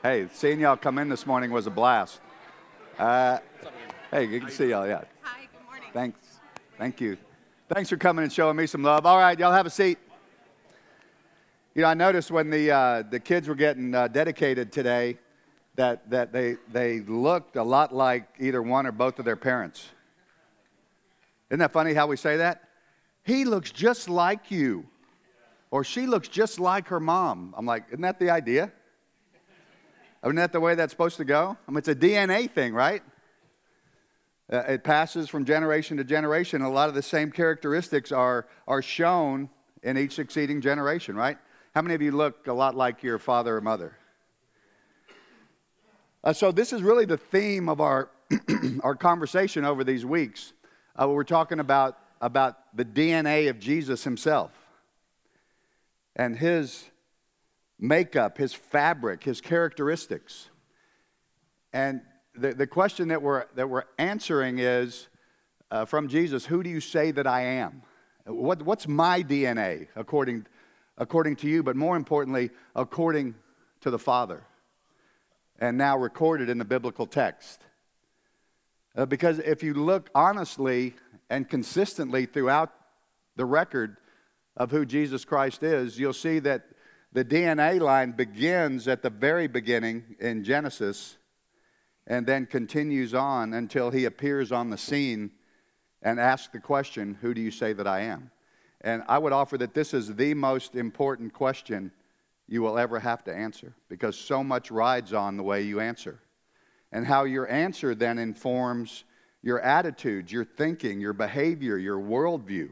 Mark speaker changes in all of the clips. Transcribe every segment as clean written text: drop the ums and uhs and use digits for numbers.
Speaker 1: Hey, seeing y'all come in this morning was a blast. Hey, good to see y'all. Yeah.
Speaker 2: Hi, good morning.
Speaker 1: Thanks. Thank you. Thanks for coming and showing me some love. All right, y'all have a seat. You know, I noticed when the kids were getting dedicated today that they looked a lot like either one or both of their parents. Isn't that funny how we say that? He looks just like you, or she looks just like her mom. I'm like, isn't that the idea? Isn't that the way that's supposed to go? I mean, it's a DNA thing, right? It passes from generation to generation. A lot of the same characteristics are shown in each succeeding generation, right? How many of you look a lot like your father or mother? So this is really the theme of our our conversation over these weeks. We're talking about the DNA of Jesus himself and his makeup, his fabric, his characteristics. And the question that we're answering is from Jesus, who do you say that I am? What's my DNA according to you, but more importantly, according to the Father, and now recorded in the biblical text? Because if you look honestly and consistently throughout the record of who Jesus Christ is, you'll see that the DNA line begins at the very beginning in Genesis and then continues on until he appears on the scene and asks the question, who do you say that I am? And I would offer that this is the most important question you will ever have to answer, because so much rides on the way you answer. And how your answer then informs your attitudes, your thinking, your behavior, your worldview.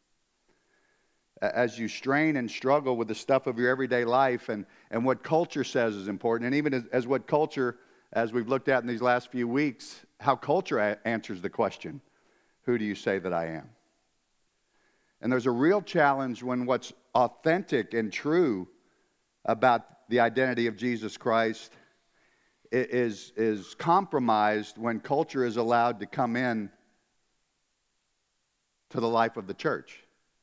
Speaker 1: As you strain and struggle with the stuff of your everyday life and what culture says is important, and even as what culture, as we've looked at in these last few weeks, how culture answers the question, who do you say that I am? And there's a real challenge when what's authentic and true about the identity of Jesus Christ is compromised when culture is allowed to come in to the life of the church.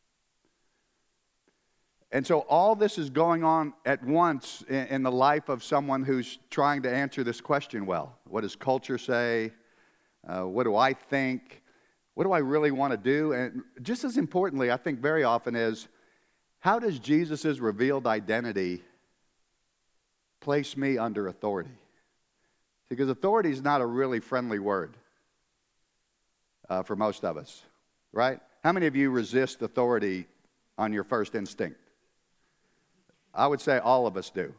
Speaker 1: And so all this is going on at once in the life of someone who's trying to answer this question well. What does culture say? What do I think? What do I really want to do? And just as importantly, I think very often is, how does Jesus' revealed identity place me under authority? Because authority is not a really friendly word for most of us, right? How many of you resist authority on your first instinct? I would say all of us do.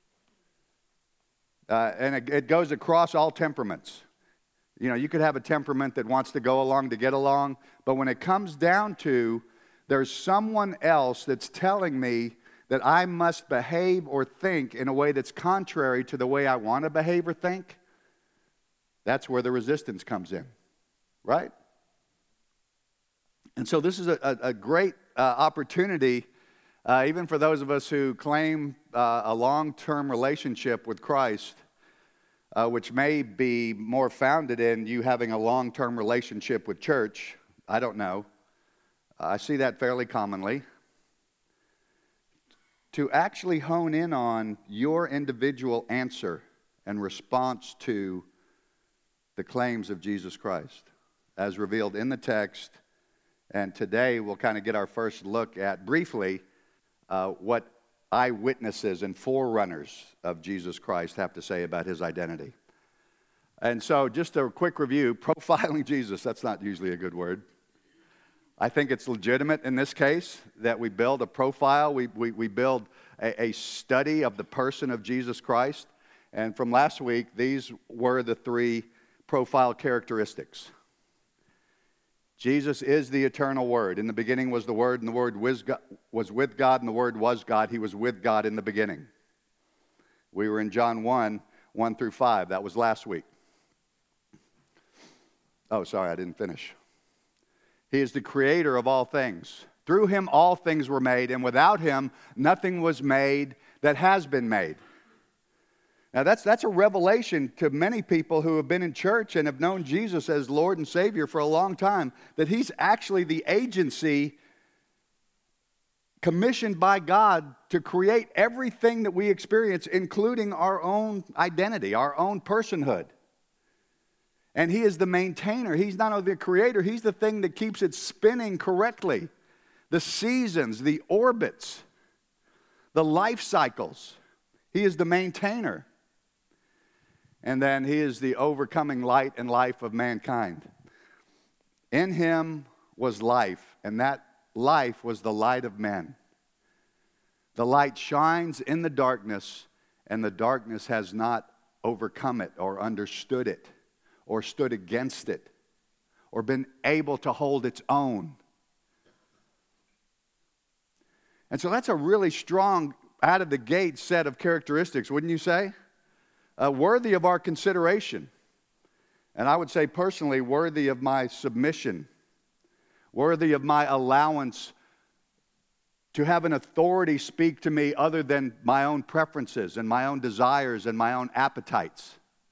Speaker 1: And it goes across all temperaments. You know, you could have a temperament that wants to go along to get along, but when it comes down to there's someone else that's telling me that I must behave or think in a way that's contrary to the way I want to behave or think, that's where the resistance comes in, right? And so this is a great opportunity, even for those of us who claim a long-term relationship with Christ, which may be more founded in you having a long-term relationship with church. I don't know. I see that fairly commonly. To actually hone in on your individual answer and response to the claims of Jesus Christ as revealed in the text. And today we'll kind of get our first look at, briefly, what eyewitnesses and forerunners of Jesus Christ have to say about his identity. And so just a quick review, profiling Jesus, that's not usually a good word. I think it's legitimate in this case that we build a profile, we build a study of the person of Jesus Christ. And from last week, these were the three profile characteristics. Jesus is the eternal Word. In the beginning was the Word, and the Word was with God, and the Word was God. He was with God in the beginning. We were in John 1 through 5. That was last week. Oh, sorry, I didn't finish. He is the creator of all things. Through him all things were made, and without him nothing was made that has been made. Now that's a revelation to many people who have been in church and have known Jesus as Lord and Savior for a long time, that he's actually the agency commissioned by God to create everything that we experience, including our own identity, our own personhood. And He is the maintainer. He's not only the creator, He's the thing that keeps it spinning correctly. The seasons, the orbits, the life cycles. He is the maintainer. And then He is the overcoming light and life of mankind. In Him was life, and that life was the light of men. The light shines in the darkness, and the darkness has not overcome it or understood it or stood against it or been able to hold its own. And so that's a really strong, out of the gate set of characteristics, wouldn't you say? Worthy of our consideration. And I would say personally, worthy of my submission. Worthy of my allowance to have an authority speak to me other than my own preferences and my own desires and my own appetites.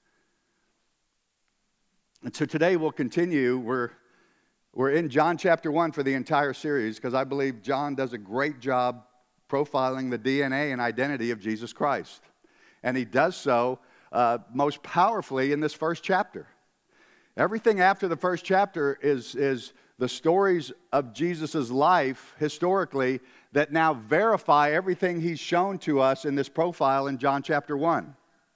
Speaker 1: And so today we'll continue. We're in John chapter 1 for the entire series because I believe John does a great job profiling the DNA and identity of Jesus Christ. And he does so most powerfully in this first chapter. Everything after the first chapter is the stories of Jesus' life historically that now verify everything He's shown to us in this profile in John chapter 1.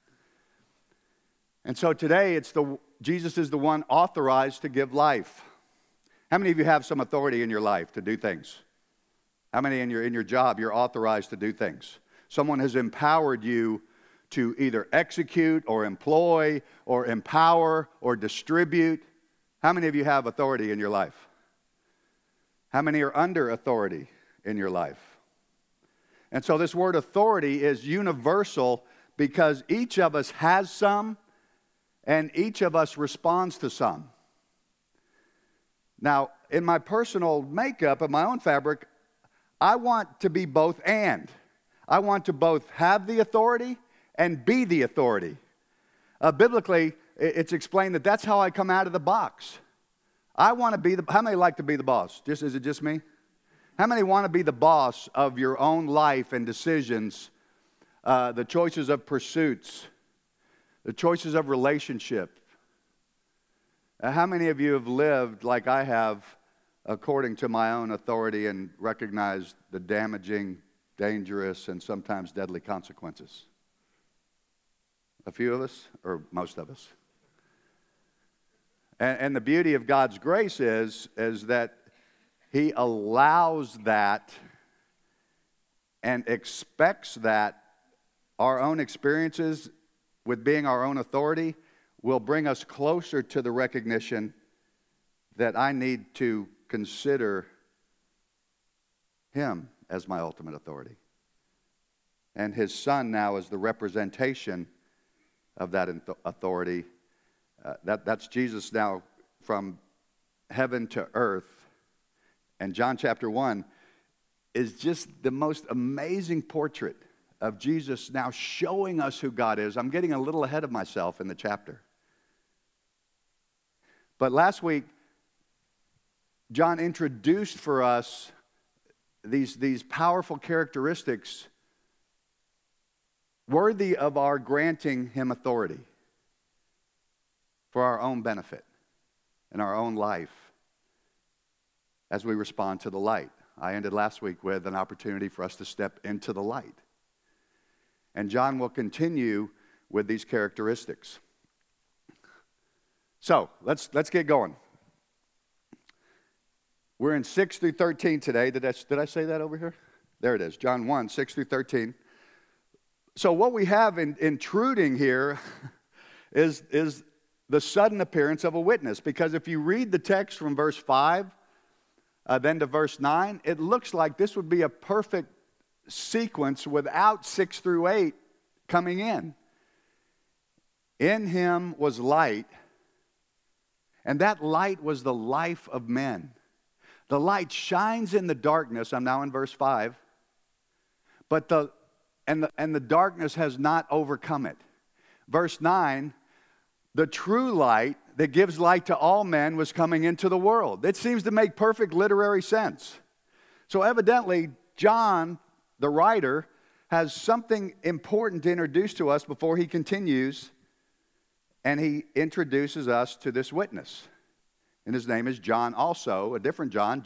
Speaker 1: And so today Jesus is the one authorized to give life. How many of you have some authority in your life to do things? How many in your job you're authorized to do things? Someone has empowered you to either execute or employ or empower or distribute. How many of you have authority in your life? How many are under authority in your life? And so this word authority is universal because each of us has some and each of us responds to some. Now, in my personal makeup, of my own fabric, I want to be both and. I want to both have the authority and be the authority. Biblically, it's explained that that's how I come out of the box. I want to be how many like to be the boss? Is it just me? How many want to be the boss of your own life and decisions, the choices of pursuits, the choices of relationship? How many of you have lived like I have according to my own authority and recognized the damaging, dangerous, and sometimes deadly consequences? A few of us, or most of us? And the beauty of God's grace is that He allows that and expects that our own experiences with being our own authority will bring us closer to the recognition that I need to consider Him as my ultimate authority. And His Son now is the representation of that authority. That's Jesus now from heaven to earth. And John chapter 1 is just the most amazing portrait of Jesus now showing us who God is. I'm getting a little ahead of myself in the chapter. But last week, John introduced for us these powerful characteristics worthy of our granting Him authority for our own benefit and our own life as we respond to the light. I ended last week with an opportunity for us to step into the light. And John will continue with these characteristics. So, let's get going. We're in 6 through 13 today. Did I say that over here? There it is, John 1, 6 through 13. So what we have intruding here is the sudden appearance of a witness. Because if you read the text from verse 5, then to verse 9, it looks like this would be a perfect sequence without 6 through 8 coming in. In Him was light, and that light was the life of men. The light shines in the darkness. I'm now in verse 5. But the darkness has not overcome it. Verse 9, the true light that gives light to all men was coming into the world. It seems to make perfect literary sense. So evidently, John, the writer, has something important to introduce to us before he continues, and he introduces us to this witness. And his name is John also, a different John,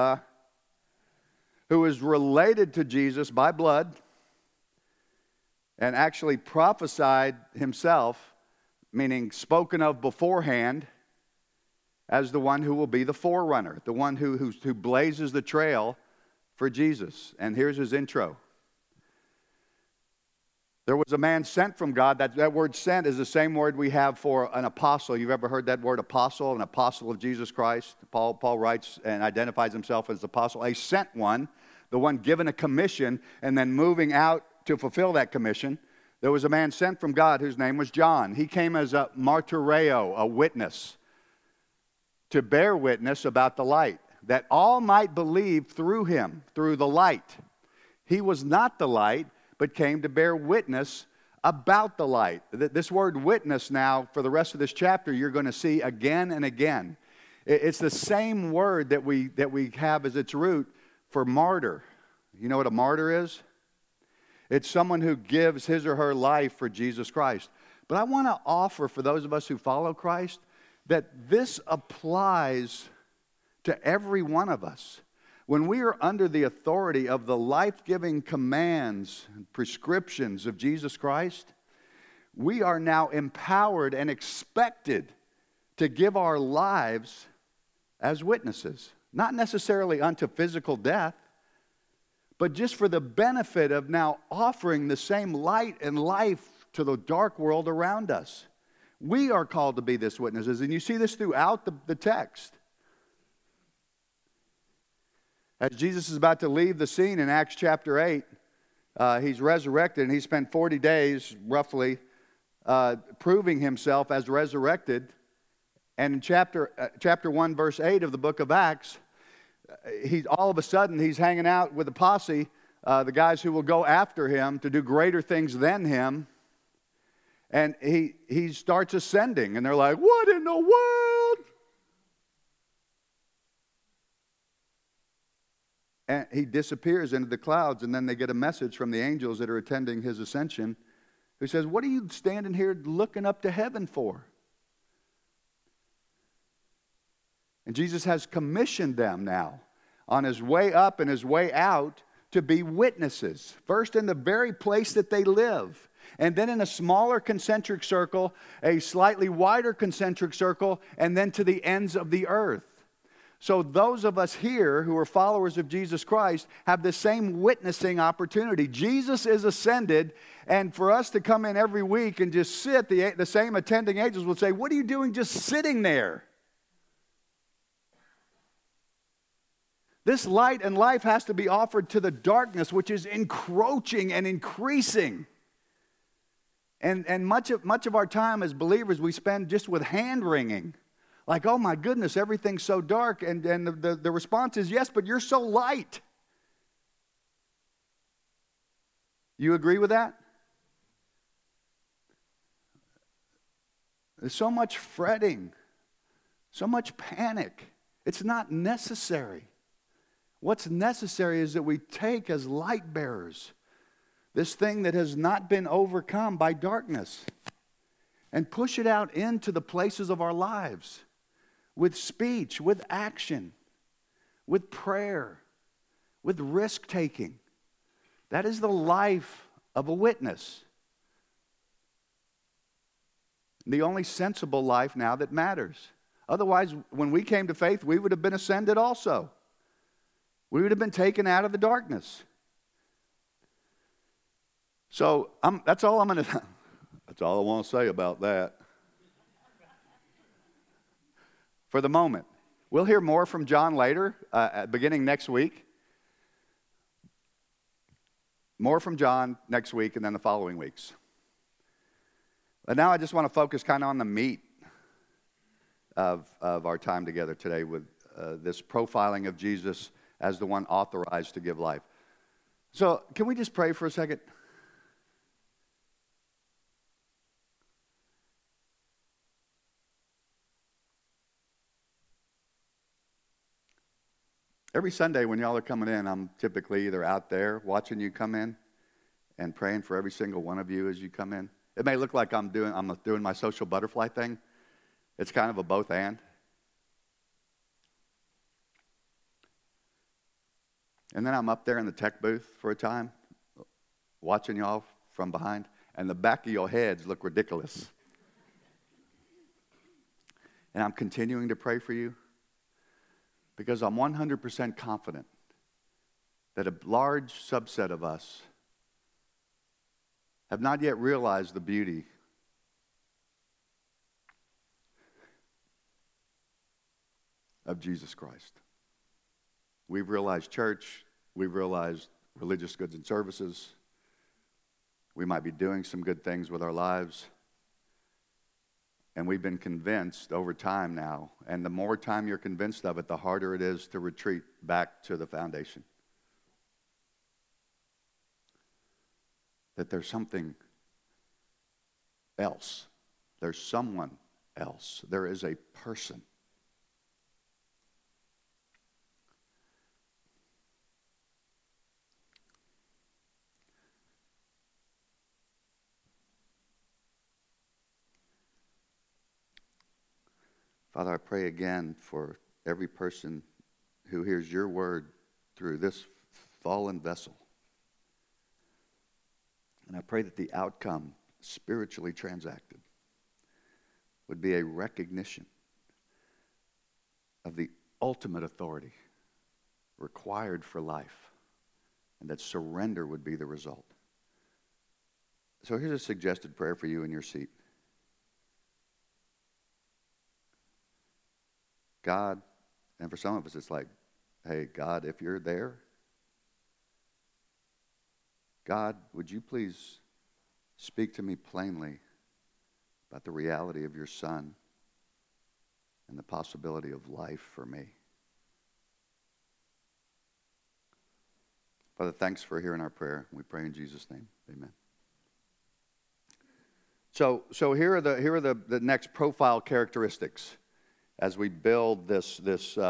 Speaker 1: who is related to Jesus by blood and actually prophesied himself, meaning spoken of beforehand, as the one who will be the forerunner, the one who blazes the trail for Jesus. And here's his intro. There was a man sent from God. That word sent is the same word we have for an apostle. You've ever heard that word apostle, an apostle of Jesus Christ? Paul writes and identifies himself as apostle, a sent one, the one given a commission and then moving out to fulfill that commission. There was a man sent from God whose name was John. He came as a martyreo, a witness, to bear witness about the light, that all might believe through him, through the light. He was not the light, but came to bear witness about the light. This word witness now, for the rest of this chapter, you're going to see again and again. It's the same word that we have as its root for martyr. You know what a martyr is? It's someone who gives his or her life for Jesus Christ. But I want to offer, for those of us who follow Christ, that this applies to every one of us. When we are under the authority of the life-giving commands and prescriptions of Jesus Christ, we are now empowered and expected to give our lives as witnesses. Not necessarily unto physical death, but just for the benefit of now offering the same light and life to the dark world around us. We are called to be this witnesses, and you see this throughout the text. As Jesus is about to leave the scene in Acts chapter 8, he's resurrected, and he spent 40 days, roughly, proving himself as resurrected. And in chapter 1, verse 8 of the book of Acts, all of a sudden, he's hanging out with a posse, the guys who will go after him to do greater things than him. And he starts ascending, and they're like, what in the world? And he disappears into the clouds, and then they get a message from the angels that are attending his ascension, who says, what are you standing here looking up to heaven for? And Jesus has commissioned them now on his way up and his way out to be witnesses. First in the very place that they live. And then in a smaller concentric circle, a slightly wider concentric circle, and then to the ends of the earth. So those of us here who are followers of Jesus Christ have the same witnessing opportunity. Jesus is ascended, and for us to come in every week and just sit, the same attending angels will say, what are you doing just sitting there? This light and life has to be offered to the darkness, which is encroaching and increasing. And much of our time as believers we spend just with hand-wringing. Like, oh my goodness, everything's so dark. And the response is, yes, but you're so light. You agree with that? There's so much fretting, so much panic. It's not necessary. What's necessary is that we take as light bearers this thing that has not been overcome by darkness and push it out into the places of our lives with speech, with action, with prayer, with risk-taking. That is the life of a witness. The only sensible life now that matters. Otherwise, when we came to faith, we would have been ascended also. We would have been taken out of the darkness. So that's all I want to say about that. For the moment. We'll hear more from John later, beginning next week. More from John next week and then the following weeks. But now I just want to focus kind of on the meat of our time together today with this profiling of Jesus as the one authorized to give life. So can we just pray for a second? Every Sunday when y'all are coming in, I'm typically either out there watching you come in and praying for every single one of you as you come in. It may look like I'm doing my social butterfly thing. It's kind of a both and. And then I'm up there in the tech booth for a time, watching y'all from behind, and the back of your heads look ridiculous. And I'm continuing to pray for you because I'm 100% confident that a large subset of us have not yet realized the beauty of Jesus Christ. We've realized church, we've realized religious goods and services. We might be doing some good things with our lives. And we've been convinced over time now, and the more time you're convinced of it, the harder it is to retreat back to the foundation. That there's something else. There's someone else. There is a person. Father, I pray again for every person who hears your word through this fallen vessel. And I pray that the outcome, spiritually transacted, would be a recognition of the ultimate authority required for life, and that surrender would be the result. So here's a suggested prayer for you in your seat. God, and for some of us it's like, hey, God, if you're there, God, would you please speak to me plainly about the reality of your Son and the possibility of life for me? Father, thanks for hearing our prayer. We pray in Jesus' name. Amen. So here are the next profile characteristics as we build this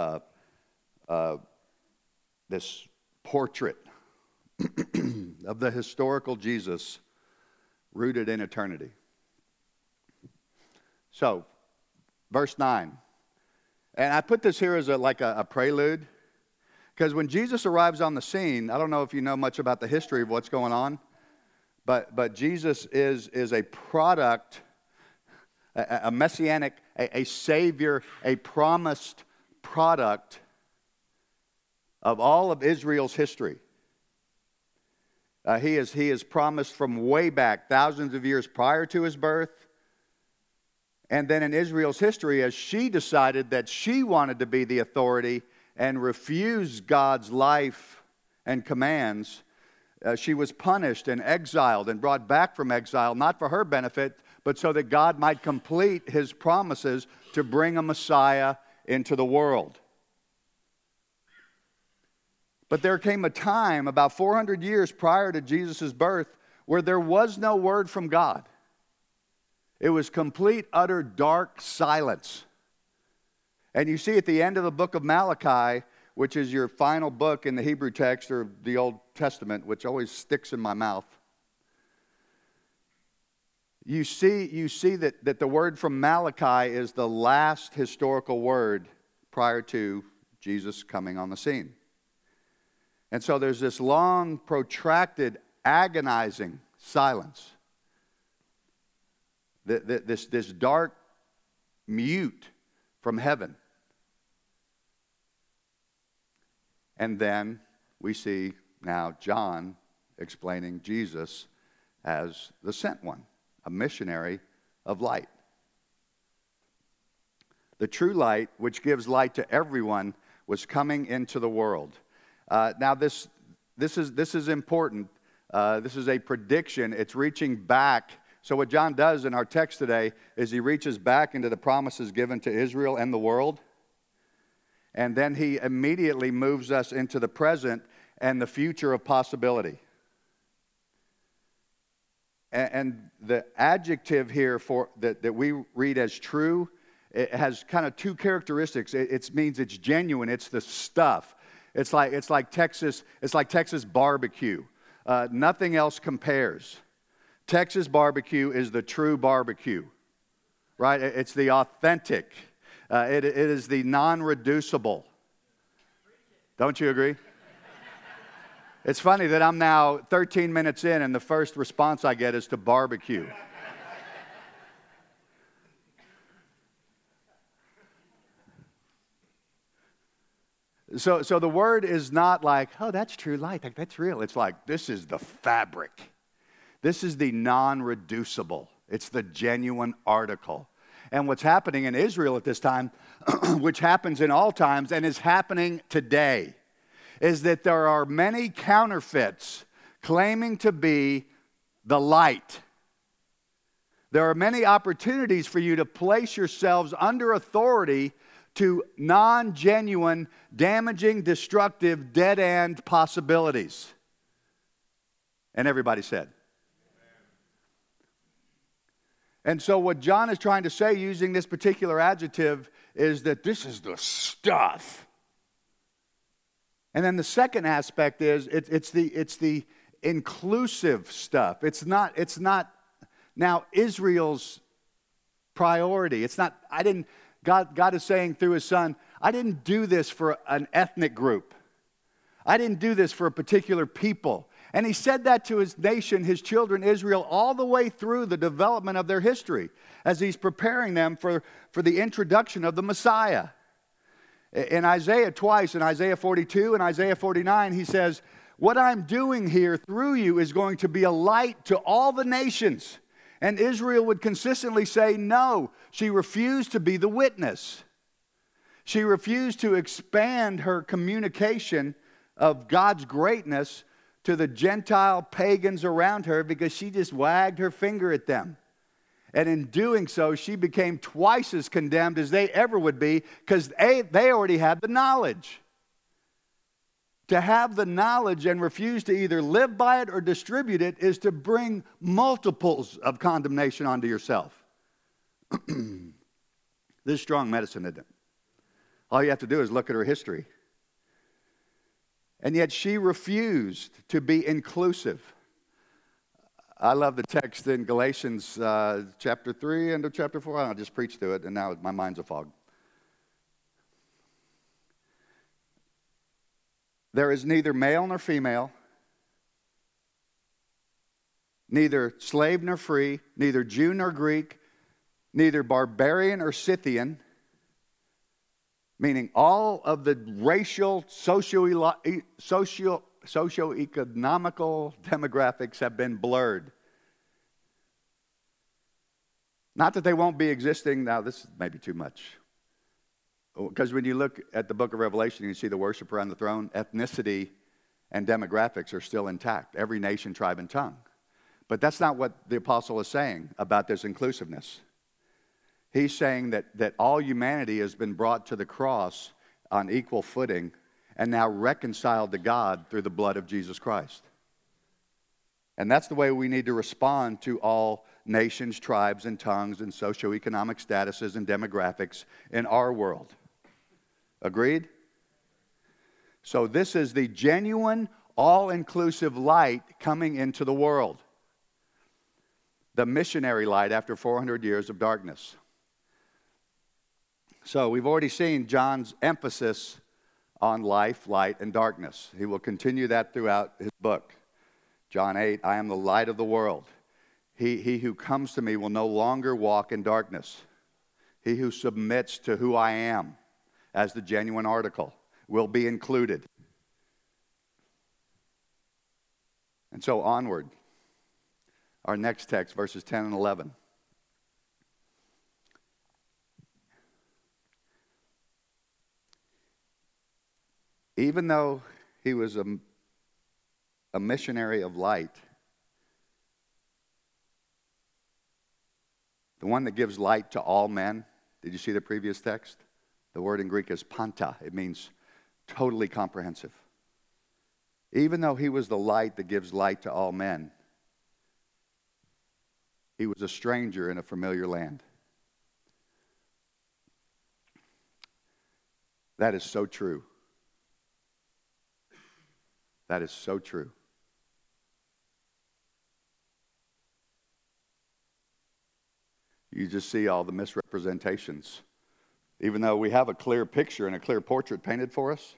Speaker 1: portrait of the historical Jesus rooted in eternity. So, verse 9. And I put this here as a prelude, because when Jesus arrives on the scene, I don't know if you know much about the history of what's going on, but Jesus is a product, a messianic, a savior, a promised product of all of Israel's history. He is promised from way back, thousands of years prior to his birth. And then in Israel's history, as she decided that she wanted to be the authority and refused God's life and commands, she was punished and exiled and brought back from exile, not for her benefit, but so that God might complete his promises to bring a Messiah into the world. But there came a time about 400 years prior to Jesus' birth where there was no word from God. It was complete, utter, dark silence. And you see at the end of the book of Malachi, which is your final book in the Hebrew text or the Old Testament, which always sticks in my mouth, you see that the word from Malachi is the last historical word prior to Jesus coming on the scene. And so there's this long, protracted, agonizing silence. This dark mute from heaven. And then we see now John explaining Jesus as the sent one, a missionary of light. The true light, which gives light to everyone, was coming into the world. Now this is important. This is a prediction. It's reaching back. So what John does in our text today is he reaches back into the promises given to Israel and the world. And then he immediately moves us into the present and the future of possibility. And the adjective here that we read as true, it has kind of two characteristics. It means it's genuine. It's the stuff. It's like Texas barbecue. Nothing else compares. Texas barbecue is the true barbecue, right? It's the authentic. It is the non-reducible. Don't you agree? It's funny that I'm now 13 minutes in and the first response I get is to barbecue. So the word is not like, oh, that's true light, like, that's real. It's like, this is the fabric. This is the non-reducible. It's the genuine article. And what's happening in Israel at this time, which happens in all times and is happening today, is that there are many counterfeits claiming to be the light. There are many opportunities for you to place yourselves under authority to non-genuine, damaging, destructive, dead-end possibilities. And everybody said. And so what John is trying to say using this particular adjective is that this is the stuff. And then the second aspect is it's the inclusive stuff. It's not now Israel's priority. It's not, God is saying through his son, I didn't do this for an ethnic group. I didn't do this for a particular people. And he said that to his nation, his children, Israel, all the way through the development of their history as he's preparing them for the introduction of the Messiah. In Isaiah twice, in Isaiah 42 and Isaiah 49, he says, what I'm doing here through you is going to be a light to all the nations. And Israel would consistently say no. She refused to be the witness. She refused to expand her communication of God's greatness to the Gentile pagans around her because she just wagged her finger at them. And in doing so, she became twice as condemned as they ever would be because they already had the knowledge. To have the knowledge and refuse to either live by it or distribute it is to bring multiples of condemnation onto yourself. This is strong medicine, isn't it? All you have to do is look at her history. And yet she refused to be inclusive. I love the text in Galatians chapter 3 and chapter 4. I'll just preach through it, and now my mind's a fog. There is neither male nor female, neither slave nor free, neither Jew nor Greek, neither barbarian or Scythian, meaning all of the racial, socioeconomical demographics have been blurred. Not that they won't be existing. Now, this may be too much. Because when you look at the book of Revelation, you see the worship around the throne, ethnicity and demographics are still intact. Every nation, tribe, and tongue. But that's not what the apostle is saying about this inclusiveness. He's saying that all humanity has been brought to the cross on equal footing and now reconciled to God through the blood of Jesus Christ. And that's the way we need to respond to all nations, tribes, and tongues, and socioeconomic statuses and demographics in our world. Agreed? So this is the genuine, all-inclusive light coming into the world. The missionary light after 400 years of darkness. So we've already seen John's emphasis on life, light, and darkness. He will continue that throughout his book. John 8, I am the light of the world. He who comes to me will no longer walk in darkness. He who submits to who I am as the genuine article will be included. And so onward. Our next text, verses 10 and 11. Even though he was a missionary of light, the one that gives light to all men, did you see the previous text? The word in Greek is panta. It means totally comprehensive. Even though he was the light that gives light to all men, he was a stranger in a familiar land. That is so true. That is so true. You just see all the misrepresentations. Even though we have a clear picture and a clear portrait painted for us,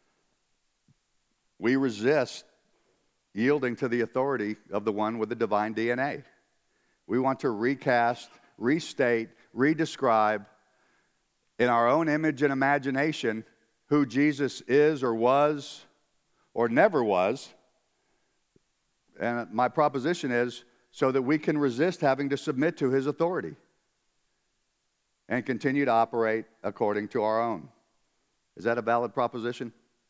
Speaker 1: we resist yielding to the authority of the one with the divine DNA. We want to recast, restate, redescribe in our own image and imagination who Jesus is or was or never was. And my proposition is so that we can resist having to submit to his authority and continue to operate according to our own. Is that a valid proposition?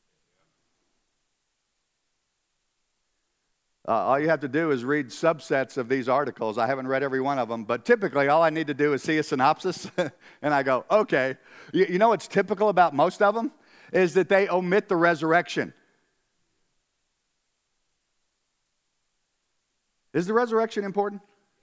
Speaker 1: All you have to do is read subsets of these articles. I haven't read every one of them, but typically all I need to do is see a synopsis, and I go, okay. You know what's typical about most of them? Is that they omit the resurrection. Is the resurrection important?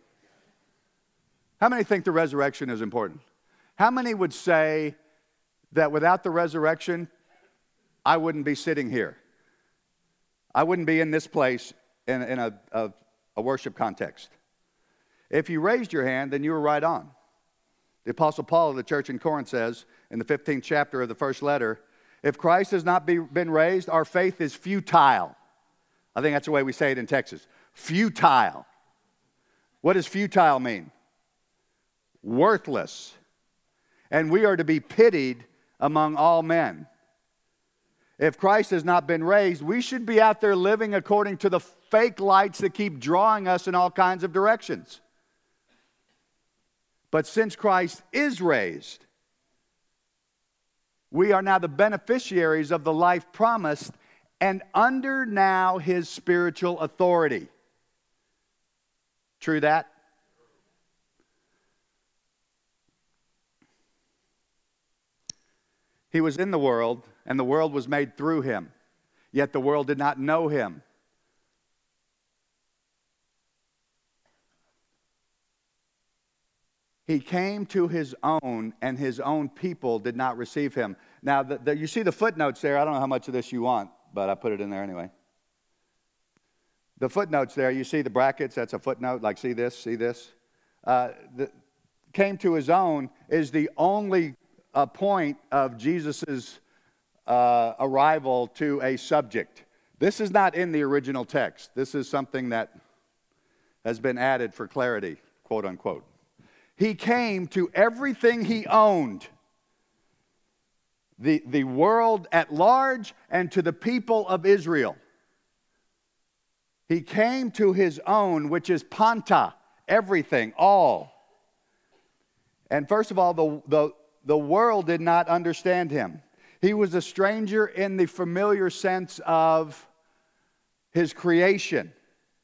Speaker 1: How many think the resurrection is important? How many would say that without the resurrection, I wouldn't be sitting here? I wouldn't be in this place in a worship context. If you raised your hand, then you were right on. The Apostle Paul of the church in Corinth says in the 15th chapter of the first letter, if Christ has not been raised, our faith is futile. I think that's the way we say it in Texas. Futile. What does futile mean? Worthless. And we are to be pitied among all men. If Christ has not been raised, we should be out there living according to the fake lights that keep drawing us in all kinds of directions. But since Christ is raised, we are now the beneficiaries of the life promised and under now his spiritual authority. True that? He was in the world, and the world was made through him. Yet the world did not know him. He came to his own, and his own people did not receive him. Now, you see the footnotes there. I don't know how much of this you want, but I put it in there anyway. The footnotes there, you see the brackets, that's a footnote, like see this, see this. Came to his own is the only point of Jesus' arrival to a subject. This is not in the original text. This is something that has been added for clarity, quote unquote. He came to everything he owned, the world at large and to the people of Israel. He came to his own, which is panta, everything, all. And first of all, the world did not understand him. He was a stranger in the familiar sense of his creation.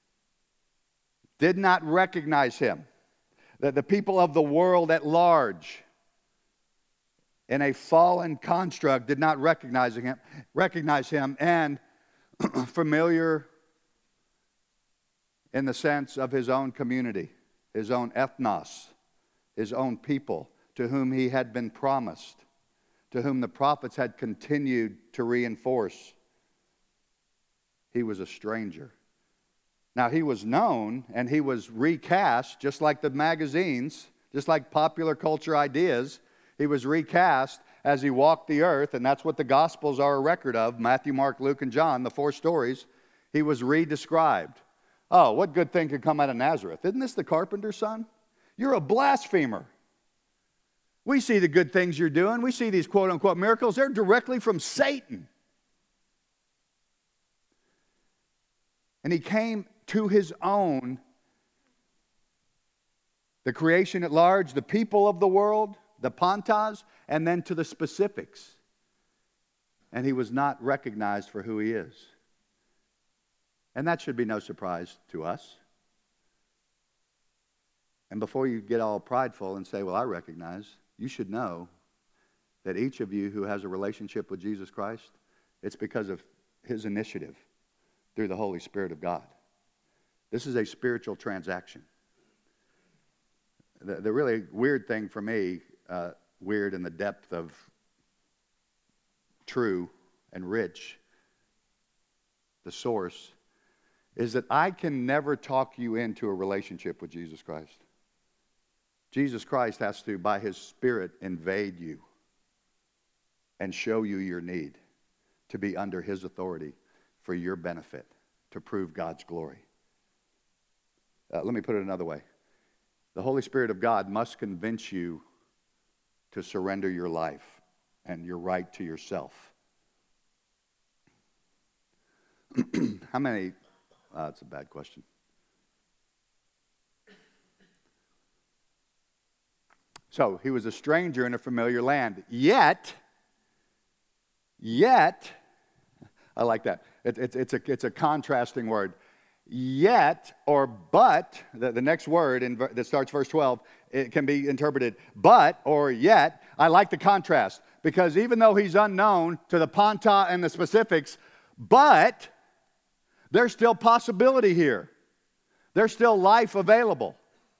Speaker 1: Did not recognize him. That the people of the world at large, in a fallen construct, did not recognize him, and familiar in the sense of his own community, his own ethnos, his own people, to whom he had been promised, to whom the prophets had continued to reinforce. He was a stranger. Now, he was known and he was recast, just like the magazines, just like popular culture ideas. He was recast as he walked the earth, and that's what the Gospels are a record of. Matthew, Mark, Luke, and John, the 4 stories. He was redescribed. Oh, what good thing could come out of Nazareth? Isn't this the carpenter's son? You're a blasphemer. We see the good things you're doing. We see these quote-unquote miracles. They're directly from Satan. And he came to his own, the creation at large, the people of the world, the pantas, and then to the specifics. And he was not recognized for who he is. And that should be no surprise to us. And before you get all prideful and say, well, I recognize, you should know that each of you who has a relationship with Jesus Christ, it's because of his initiative through the Holy Spirit of God. This is a spiritual transaction. The really weird thing for me, weird in the depth of true and rich, the source, is that I can never talk you into a relationship with Jesus Christ. Jesus Christ has to, by His Spirit, invade you and show you your need to be under His authority for your benefit, to prove God's glory. Let me put it another way. The Holy Spirit of God must convince you to surrender your life and your right to yourself. How many? That's a bad question. So, he was a stranger in a familiar land. Yet, I like that. It's a contrasting word. Yet, or but, the next word that starts verse 12, it can be interpreted but or yet. I like the contrast, because even though he's unknown to the Panta and the specifics, but there's still possibility here. There's still life available.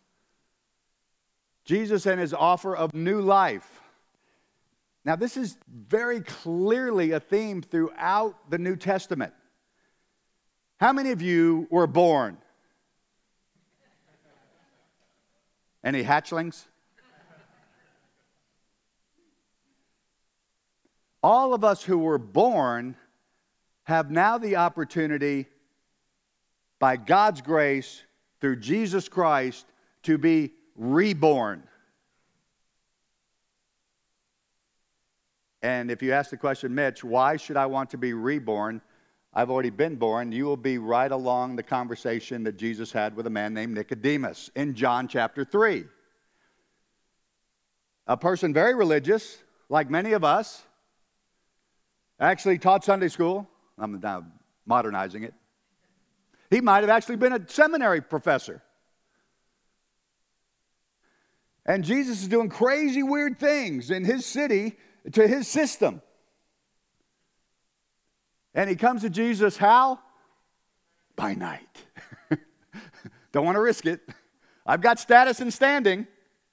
Speaker 1: Jesus and His offer of new life. Now, this is very clearly a theme throughout the New Testament. How many of you were born? Any hatchlings? All of us who were born have now the opportunity, by God's grace, through Jesus Christ, to be reborn. And if you ask the question, Mitch, why should I want to be reborn? I've already been born. You will be right along the conversation that Jesus had with a man named Nicodemus in John chapter 3. A person very religious, like many of us, actually taught Sunday school. I'm now modernizing it. He might have actually been a seminary professor. And Jesus is doing crazy, weird things in his city to his system. And he comes to Jesus how? By night. Don't want to risk it. I've got status and standing.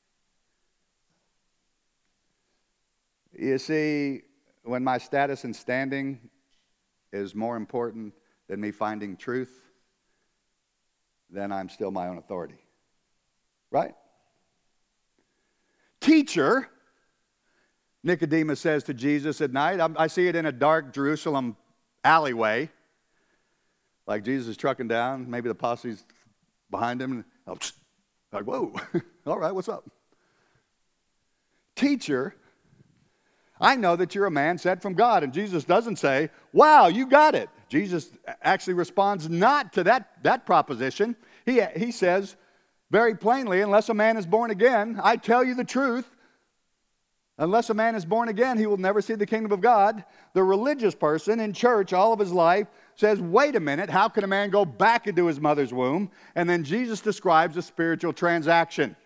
Speaker 1: You see, when my status and standing is more important than me finding truth, then I'm still my own authority. Right? Teacher, Nicodemus says to Jesus at night. I see it in a dark Jerusalem alleyway. Like Jesus is trucking down. Maybe the posse's behind him. And, like, whoa. All right, what's up? Teacher, I know that you're a man sent from God. And Jesus doesn't say, wow, you got it. Jesus actually responds not to that proposition. He says very plainly, unless a man is born again, I tell you the truth, unless a man is born again, he will never see the kingdom of God. The religious person in church all of his life says, wait a minute, how can a man go back into his mother's womb? And then Jesus describes a spiritual transaction.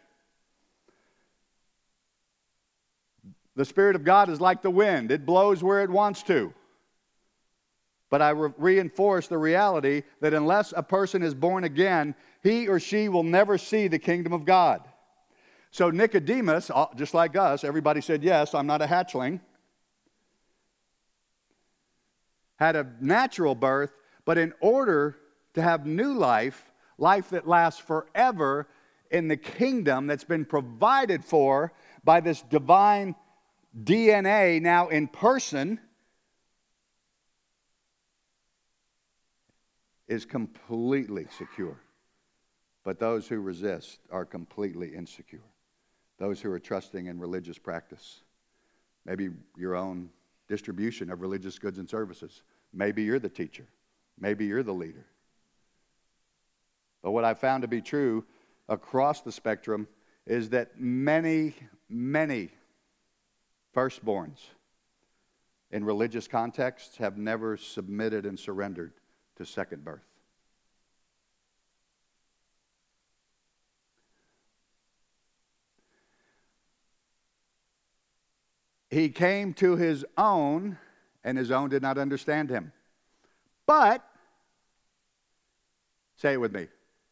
Speaker 1: The Spirit of God is like the wind. It blows where it wants to. But I reinforce the reality that unless a person is born again, he or she will never see the kingdom of God. So Nicodemus, just like us, everybody said, yes, I'm not a hatchling, had a natural birth, but in order to have new life, life that lasts forever in the kingdom that's been provided for by this divine DNA now in person, is completely secure. But those who resist are completely insecure. Those who are trusting in religious practice, maybe your own distribution of religious goods and services. Maybe you're the teacher. Maybe you're the leader. But what I found to be true across the spectrum is that many, many firstborns in religious contexts have never submitted and surrendered to second birth. He came to his own, and his own did not understand him. But, say it with me.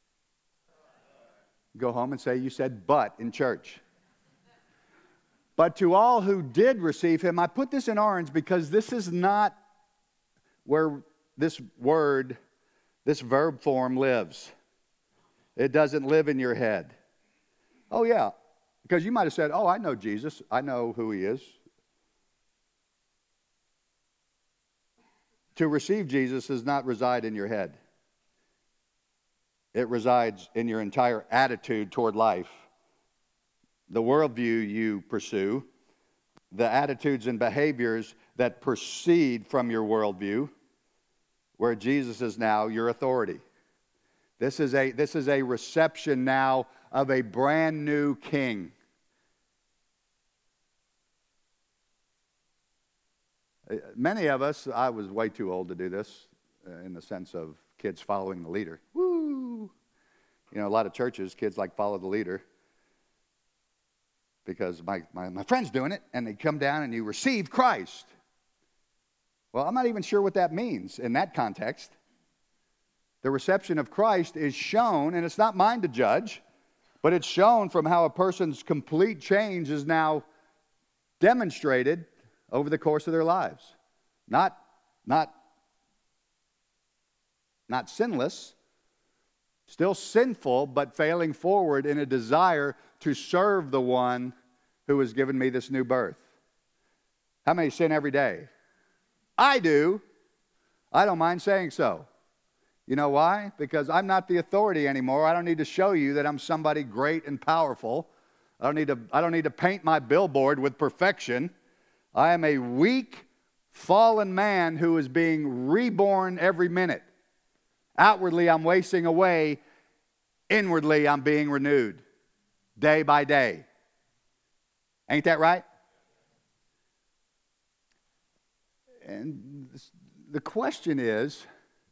Speaker 1: Go home and say, you said but in church. But to all who did receive him, I put this in orange because this is not where this word, this verb form lives. It doesn't live in your head. Oh, yeah, because you might have said, oh, I know Jesus. I know who he is. To receive Jesus does not reside in your head. It resides in your entire attitude toward life, the worldview you pursue, the attitudes and behaviors that proceed from your worldview, where Jesus is now your authority. This is a reception now of a brand new king. Many of us, I was way too old to do this in the sense of kids following the leader. Woo! You know, a lot of churches, kids like follow the leader because my friend's doing it, and they come down and you receive Christ. Well, I'm not even sure what that means in that context. The reception of Christ is shown, and it's not mine to judge, but it's shown from how a person's complete change is now demonstrated over the course of their lives. Not sinless, still sinful, but failing forward in a desire to serve the one who has given me this new birth. How many sin every day? I do. I don't mind saying so. You know why? Because I'm not the authority anymore. I don't need to show you that I'm somebody great and powerful. I don't need to paint my billboard with perfection. I am a weak, fallen man who is being reborn every minute. Outwardly, I'm wasting away. Inwardly, I'm being renewed day by day. Ain't that right? And the question is,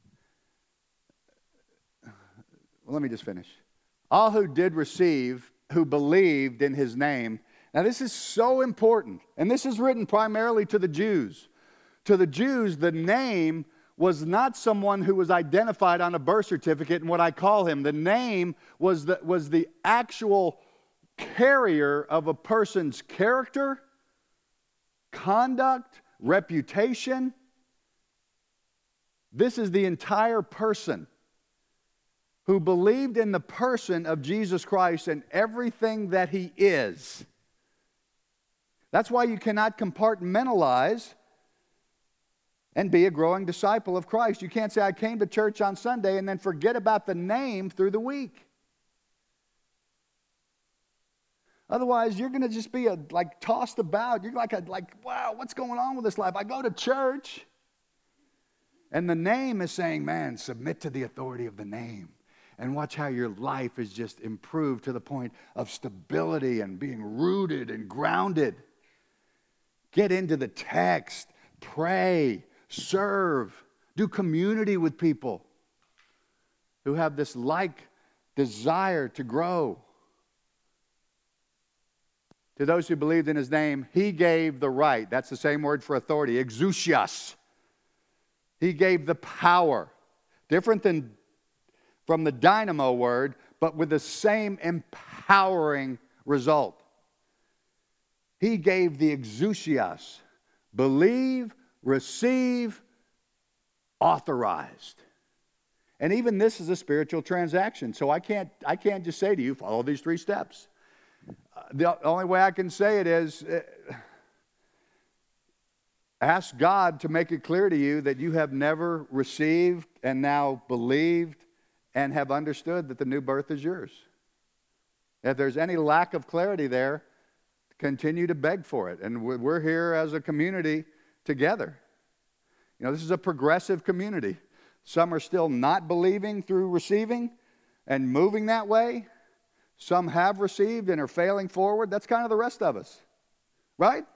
Speaker 1: well, let me just finish. All who did receive, who believed in his name. Now, this is so important, and this is written primarily to the Jews. To the Jews, the name was not someone who was identified on a birth certificate and what I call him. The name was the actual carrier of a person's character, conduct, reputation. This is the entire person who believed in the person of Jesus Christ and everything that he is. That's why you cannot compartmentalize and be a growing disciple of Christ. You can't say, I came to church on Sunday and then forget about the name through the week. Otherwise, you're going to just be tossed about. You're like, wow, what's going on with this life? I go to church, and the name is saying, man, submit to the authority of the name. And watch how your life is just improved to the point of stability and being rooted and grounded. Get into the text, pray, serve, do community with people who have this desire to grow. To those who believed in his name, he gave the right. That's the same word for authority, exousias. He gave the power. Different than from the dynamo word, but with the same empowering result. He gave the exousias. Believe, receive, authorized. And even this is a spiritual transaction. So I can't just say to you, follow these 3 steps. The only way I can say it is ask God to make it clear to you that you have never received and now believed and have understood that the new birth is yours. If there's any lack of clarity there, continue to beg for it. And we're here as a community together. You know, this is a progressive community. Some are still not believing through receiving and moving that way. Some have received and are failing forward. That's kind of the rest of us, right?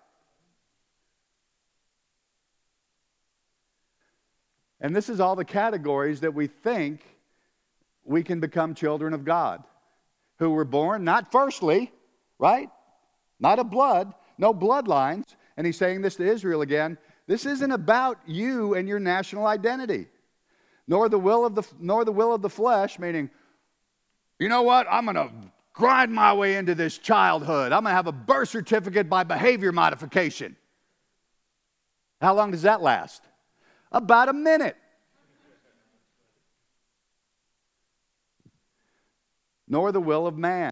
Speaker 1: And this is all the categories that we think we can become children of God, who were born not firstly, right? Not of blood, no bloodlines. And he's saying this to Israel again. This isn't about you and your national identity, nor the will of the flesh, meaning, you know what? I'm going to grind my way into this childhood. I'm going to have a birth certificate by behavior modification. How long does that last? About a minute. nor the will of man.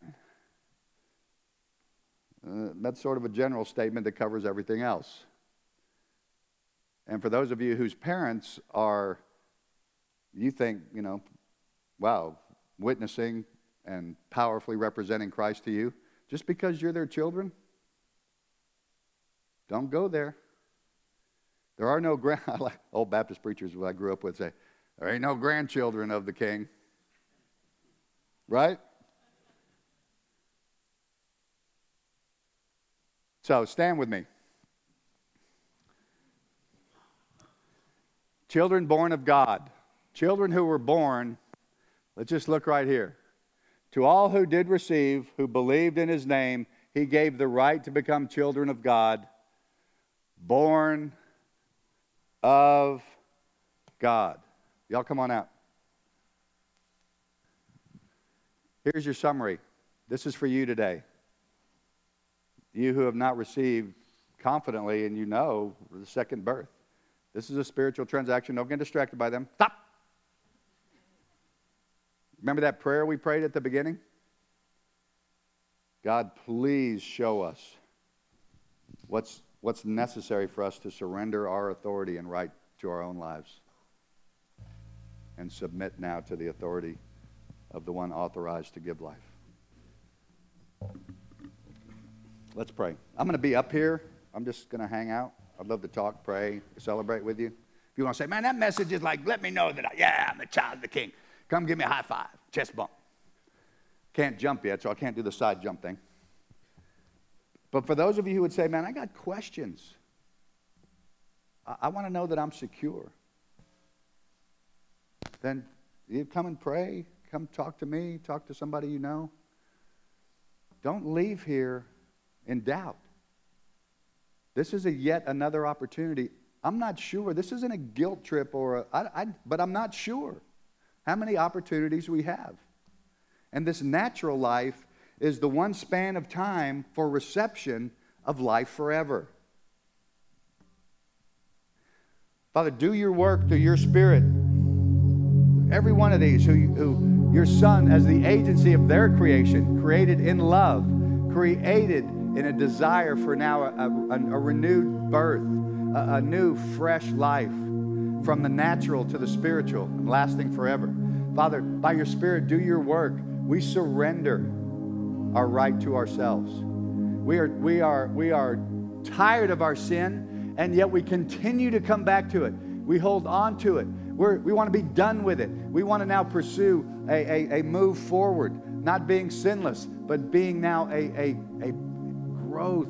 Speaker 1: That's sort of a general statement that covers everything else. And for those of you whose parents are, you think, wow, witnessing and powerfully representing Christ to you, just because you're their children, don't go there. There are no old Baptist preachers who I grew up with say, there ain't no grandchildren of the king. Right? So stand with me. Children born of God. Children who were born, let's just look right here. To all who did receive, who believed in his name, he gave the right to become children of God, born of God. Y'all come on out. Here's your summary. This is for you today. You who have not received confidently and the second birth. This is a spiritual transaction. Don't get distracted by them. Stop. Remember that prayer we prayed at the beginning? God, please show us what's necessary for us to surrender our authority and right to our own lives and submit now to the authority of the one authorized to give life. Let's pray. I'm going to be up here. I'm just going to hang out. I'd love to talk, pray, celebrate with you. If you want to say, man, that message is like, let me know that I'm a child of the king. Come give me a high five, chest bump. Can't jump yet, so I can't do the side jump thing. But for those of you who would say, man, I got questions. I want to know that I'm secure. Then you come and pray. Come talk to me. Talk to somebody you know. Don't leave here in doubt. This is yet another opportunity. I'm not sure. This isn't a guilt trip but I'm not sure how many opportunities we have. And this natural life is the one span of time for reception of life forever. Father, do your work through your Spirit. Every one of these who your Son, as the agency of their creation, created in love, created in a desire for now a renewed birth, a new fresh life from the natural to the spiritual, and lasting forever. Father, by your Spirit, do your work. We surrender our right to ourselves. We are tired of our sin, and yet we continue to come back to it. We hold on to it. We want to be done with it. We want to now pursue a move forward, not being sinless, but being now a growth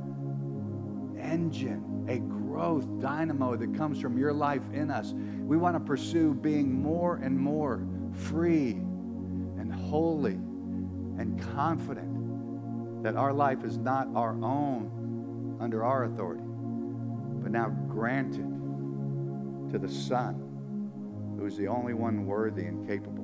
Speaker 1: engine, a growth dynamo that comes from your life in us. We want to pursue being more and more free and holy and confident that our life is not our own under our authority, but now granted to the Son, who is the only one worthy and capable